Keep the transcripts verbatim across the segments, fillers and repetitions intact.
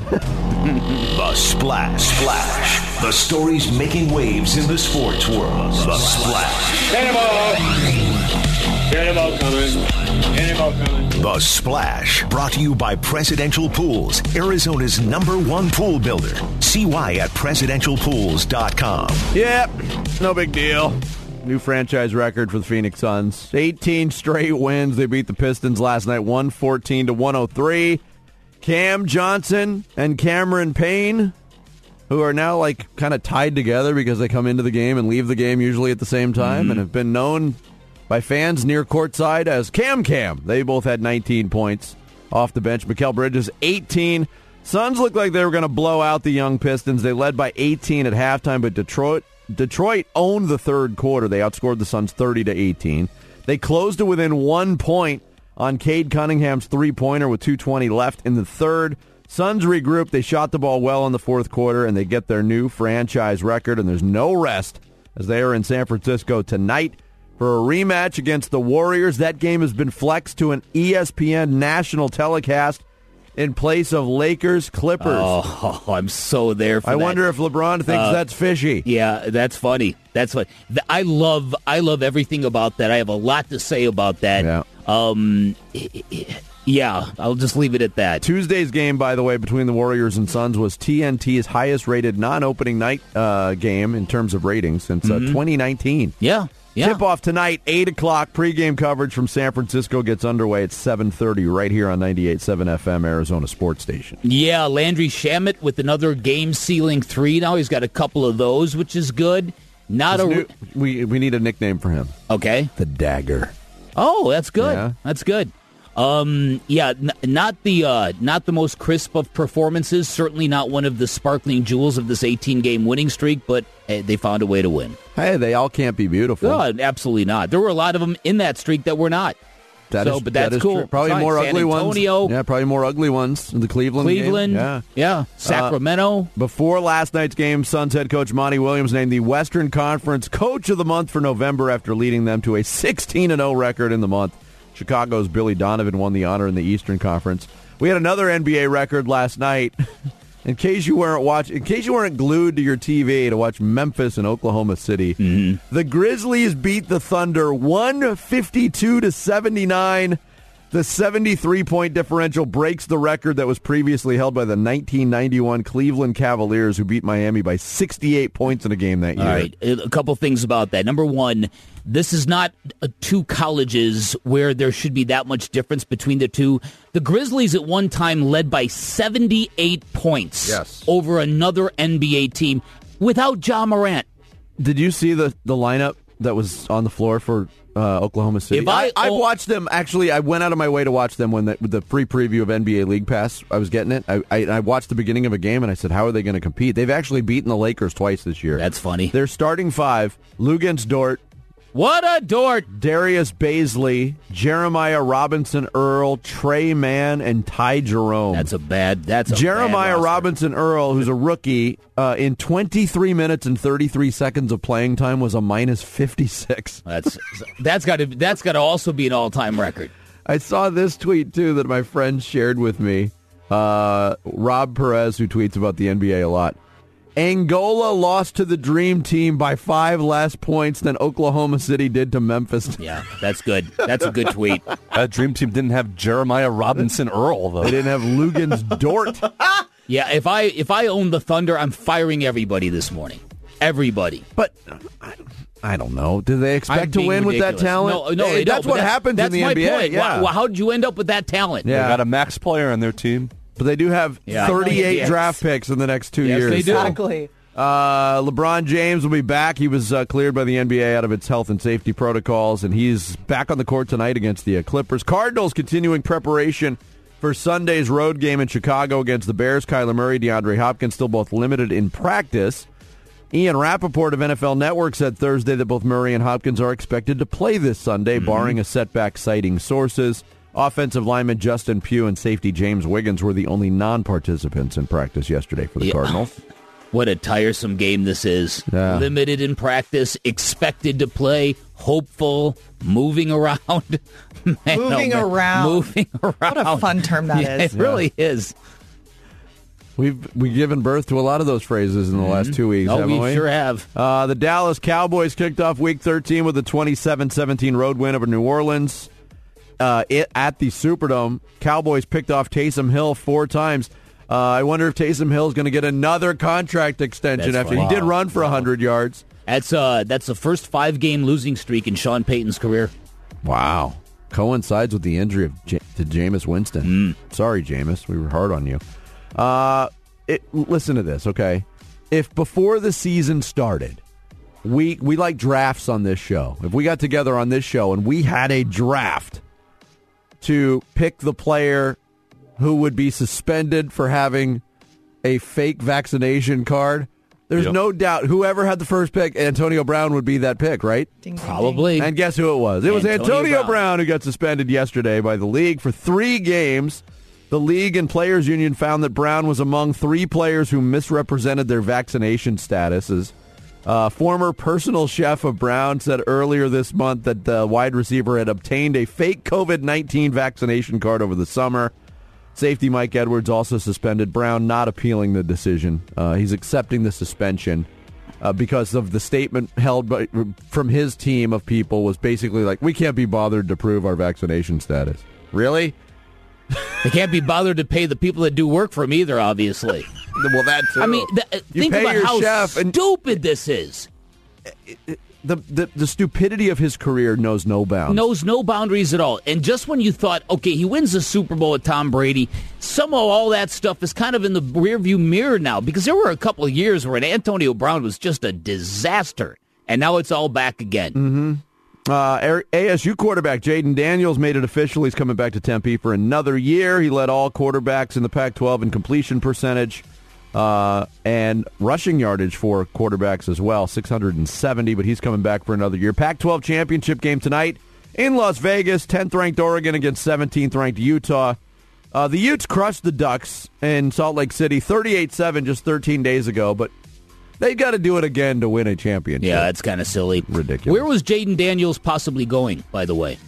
The Splash. Splash. The stories making waves in the sports world. The Splash. Cannonball! Cannonball coming. Cannonball coming. The Splash. Brought to you by Presidential Pools, Arizona's number one pool builder. See why at presidential pools dot com. Yep, no big deal. New franchise record for the Phoenix Suns. eighteen straight wins. They beat the Pistons last night, one fourteen to one oh three. Cam Johnson and Cameron Payne, who are now like kind of tied together because they come into the game and leave the game usually at the same time, mm-hmm. and have been known by fans near courtside as Cam Cam. They both had nineteen points off the bench. Mikal Bridges, eighteen. Suns looked like they were going to blow out the young Pistons. They led by eighteen at halftime, but Detroit Detroit owned the third quarter. They outscored the Suns thirty to eighteen. They closed it within one point on Cade Cunningham's three-pointer with two twenty left in the third. Suns regrouped. They shot the ball well in the fourth quarter, and they get their new franchise record, and there's no rest as they are in San Francisco tonight for a rematch against the Warriors. That game has been flexed to an E S P N national telecast in place of Lakers Clippers. Oh, I'm so there for I that. wonder if LeBron thinks uh, that's fishy. Yeah, that's funny. That's what I love. I love everything about that. I have a lot to say about that. Yeah. Um, yeah, I'll just leave it at that. Tuesday's game, by the way, between the Warriors and Suns was T N T's highest-rated non-opening night uh, game in terms of ratings since uh, mm-hmm. twenty nineteen. Yeah. Yeah. Tip-off tonight, eight o'clock. Pre-game coverage from San Francisco gets underway at seven thirty right here on ninety-eight point seven F M, Arizona Sports Station. Yeah, Landry Shamet with another game-sealing three now. He's got a couple of those, which is good. Not a new, we we need a nickname for him. Okay. The Dagger. Oh, that's good. Yeah. That's good. Um, yeah, n- not the uh, not the most crisp of performances. Certainly not one of the sparkling jewels of this eighteen-game winning streak, but hey, they found a way to win. Hey, they all can't be beautiful. No, absolutely not. There were a lot of them in that streak that were not. That so, is, but that's that is cool. True. Probably Fine. more San ugly Antonio, ones. Yeah, probably more ugly ones in the Cleveland Cleveland, game. Yeah, yeah. Sacramento. Uh, before last night's game, Suns head coach Monty Williams named the Western Conference Coach of the Month for November after leading them to a sixteen and oh record in the month. Chicago's Billy Donovan won the honor in the Eastern Conference. We had another N B A record last night. In case you weren't watching, in case you weren't glued to your T V to watch Memphis and Oklahoma City, mm-hmm. the Grizzlies beat the Thunder one fifty-two to seventy-nine. The seventy-three point differential breaks the record that was previously held by the nineteen ninety-one Cleveland Cavaliers, who beat Miami by sixty-eight points in a game that year. All right, a couple things about that. Number one, this is not uh, two colleges where there should be that much difference between the two. The Grizzlies at one time led by seventy-eight points yes. over another N B A team without Ja Morant. Did you see the, the lineup that was on the floor for uh, Oklahoma City? If I, I, I oh, watched them. Actually, I went out of my way to watch them when the, with the free preview of N B A League Pass. I was getting it. I, I, I watched the beginning of a game, and I said, how are they going to compete? They've actually beaten the Lakers twice this year. That's funny. Their starting five, Luguentz Dort. What a Dort! Darius Baisley, Jeremiah Robinson Earl, Trey Mann, and Ty Jerome. That's a bad That's a Jeremiah bad Robinson Earl, who's a rookie, uh, in twenty-three minutes and thirty-three seconds of playing time was a minus fifty-six. That's that's got to that's got to also be an all-time record. I saw this tweet, too, that my friend shared with me. Uh, Rob Perez, who tweets about the N B A a lot. Angola lost to the Dream Team by five less points than Oklahoma City did to Memphis. Yeah, that's good. That's a good tweet. That Dream Team didn't have Jeremiah Robinson Earl, though. They didn't have Luguentz Dort. Yeah, if I if I own the Thunder, I'm firing everybody this morning. Everybody. But I, I don't know. Do they expect I'm to win ridiculous. with that talent? No, no, hey, they that's don't, what that, happens that's in the my N B A. Point. Yeah. Wow, how did you end up with that talent? Yeah. They got a max player on their team. But they do have Yeah. thirty-eight Yes. draft picks in the next two Yes, years. they do. Exactly. Uh, LeBron James will be back. He was uh, cleared by the N B A out of its health and safety protocols, and he's back on the court tonight against the uh, Clippers. Cardinals continuing preparation for Sunday's road game in Chicago against the Bears. Kyler Murray, DeAndre Hopkins still both limited in practice. Ian Rappaport of N F L Network said Thursday that both Murray and Hopkins are expected to play this Sunday, mm-hmm. barring a setback, citing sources. Offensive lineman Justin Pugh and safety James Wiggins were the only non-participants in practice yesterday for the yeah. Cardinals. What a tiresome game this is. Yeah. Limited in practice, expected to play, hopeful, moving around. Man, moving oh, man. around. Moving around. What a fun term that yeah, is. It really is. We've we've given birth to a lot of those phrases in the mm-hmm. last two weeks, oh, haven't we? we? sure have. Uh, the Dallas Cowboys kicked off Week thirteen with a twenty-seven seventeen road win over New Orleans. Uh, it, at the Superdome, Cowboys picked off Taysom Hill four times. Uh, I wonder if Taysom Hill is going to get another contract extension That's after funny. he did Wow. run for one hundred yards. That's uh, that's the first five-game losing streak in Sean Payton's career. Wow. Coincides with the injury of J- to Jameis Winston. Mm. Sorry, Jameis. We were hard on you. Uh, it, listen to this, okay? If before the season started, we we like drafts on this show. If we got together on this show and we had a draft to pick the player who would be suspended for having a fake vaccination card, there's Yep. no doubt whoever had the first pick, Antonio Brown would be that pick, right? Ding, ding, Probably. And guess who it was? It was Antonio Antonio Brown. Brown. who got suspended yesterday by the league for three games. The league and players union found that Brown was among three players who misrepresented their vaccination statuses. Uh, former personal chef of Brown said earlier this month that the wide receiver had obtained a fake COVID nineteen vaccination card over the summer. Safety Mike Edwards also suspended Brown, not appealing the decision. Uh, he's accepting the suspension uh, because of the statement held by, from his team of people was basically like, we can't be bothered to prove our vaccination status. Really? They can't be bothered to pay the people that do work for him either, obviously. Well, that too. I mean, th- You think pay about your how chef and- stupid this is. The, the the stupidity of his career knows no bounds. Knows no boundaries at all. And just when you thought, okay, he wins the Super Bowl with Tom Brady, somehow all that stuff is kind of in the rearview mirror now, because there were a couple of years where Antonio Brown was just a disaster, and now it's all back again. Mm-hmm. Uh, A S U quarterback Jaden Daniels made it official. He's coming back to Tempe for another year. He led all quarterbacks in the Pac twelve in completion percentage uh, and rushing yardage for quarterbacks as well, six hundred seventy, but he's coming back for another year. Pac twelve championship game tonight in Las Vegas, tenth-ranked Oregon against seventeenth-ranked Utah. Uh, the Utes crushed the Ducks in Salt Lake City thirty-eight seven just thirteen days ago, but they got to do it again to win a championship. Yeah, that's kind of silly. Ridiculous. Where was Jaden Daniels possibly going, by the way?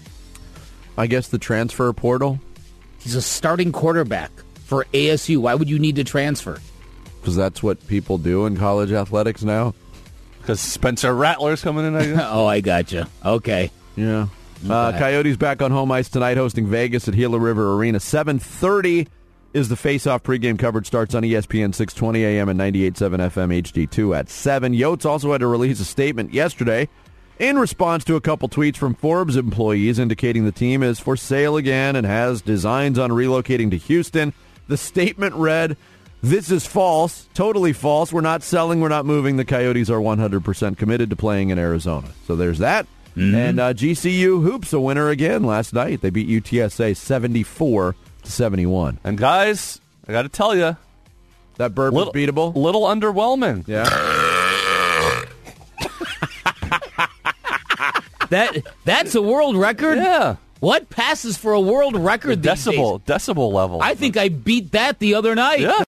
I guess the transfer portal. He's a starting quarterback for A S U. Why would you need to transfer? Because that's what people do in college athletics now. Because Spencer Rattler's coming in, I guess. Oh, I gotcha. Okay. Yeah. Uh, Coyotes back on home ice tonight, hosting Vegas at Gila River Arena. seven thirty is the face-off pregame coverage. Starts on E S P N six twenty A M and ninety-eight point seven F M H D two at seven. Yotes also had to release a statement yesterday in response to a couple tweets from Forbes employees indicating the team is for sale again and has designs on relocating to Houston. The statement read, "This is false, totally false. We're not selling, we're not moving. The Coyotes are one hundred percent committed to playing in Arizona." So there's that. Mm-hmm. And uh, G C U Hoops a winner again last night. They beat U T S A seventy-four to seventy-one. And guys, I got to tell you, That burp little, was beatable? little underwhelming. Yeah. That That's a world record? Yeah. What passes for a world record these Decibel, days? decibel level. I think I beat that the other night. Yeah.